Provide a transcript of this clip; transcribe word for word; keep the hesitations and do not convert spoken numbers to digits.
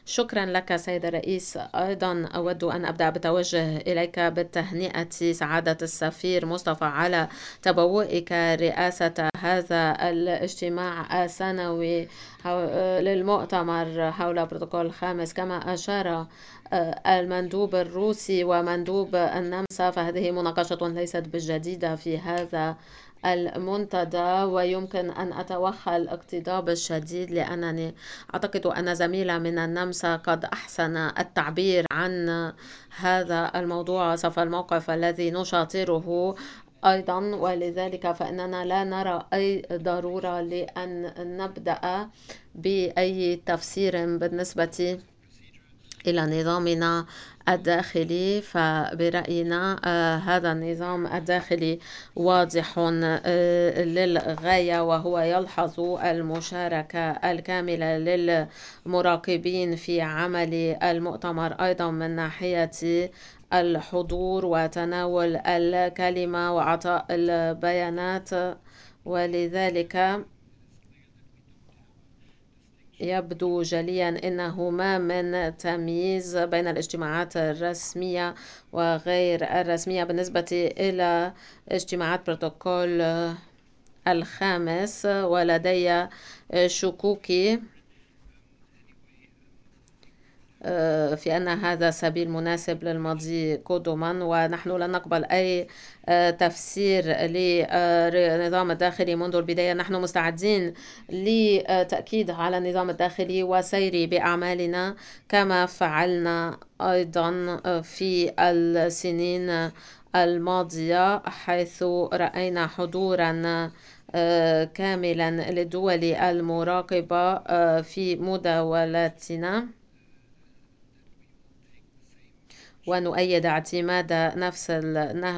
شكرا لك سيد الرئيس. أيضا أود أن أبدأ بتوجه إليك بالتهنئة سعادة السفير مصطفى على تبوئك رئاسة هذا الاجتماع السنوي للمؤتمر حول البروتوكول الخامس. كما أشار المندوب الروسي ومندوب النمسا، فهذه مناقشة ليست بالجديدة في هذا المنتدى، ويمكن أن أتوخى الاقتضاب الشديد، لأنني أعتقد أن زميلة من النمسا قد أحسن التعبير عن هذا الموضوع وصف الموقف الذي نشاطره أيضا. ولذلك فإننا لا نرى أي ضرورة لأن نبدأ بأي تفسير بالنسبة إلى نظامنا الداخلي. فبرأينا هذا النظام الداخلي واضح للغاية، وهو يلحظ المشاركة الكاملة للمراقبين في عمل المؤتمر، أيضا من ناحية الحضور وتناول الكلمة وعطاء البيانات. ولذلك يبدو جليا أنه ما من تمييز بين الاجتماعات الرسمية وغير الرسمية بالنسبة إلى اجتماعات بروتوكول الخامس، ولدي شكوكي في أن هذا سبيل مناسب للمضي قدما، ونحن لن نقبل أي تفسير للنظام الداخلي منذ البداية. نحن مستعدين لتأكيد على النظام الداخلي وسير بأعمالنا كما فعلنا أيضا في السنين الماضية، حيث رأينا حضورا كاملا للدول المراقبة في مداولاتنا، ونؤيد اعتماد نفس النهج